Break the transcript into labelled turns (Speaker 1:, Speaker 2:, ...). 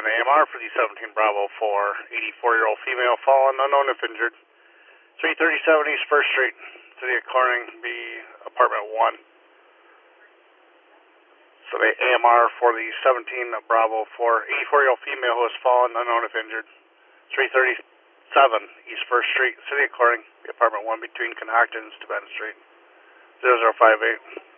Speaker 1: an AMR for the 17 Bravo for 84-year-old female fallen, unknown if injured. 337 East 1st Street, City of Corning, B, apartment 1. So the AMR for the 17 Bravo for 84-year-old female who has fallen, unknown if injured. 337 East 1st Street, City of Corning, apartment 1 between Conhockton and Steuben Street. 0058.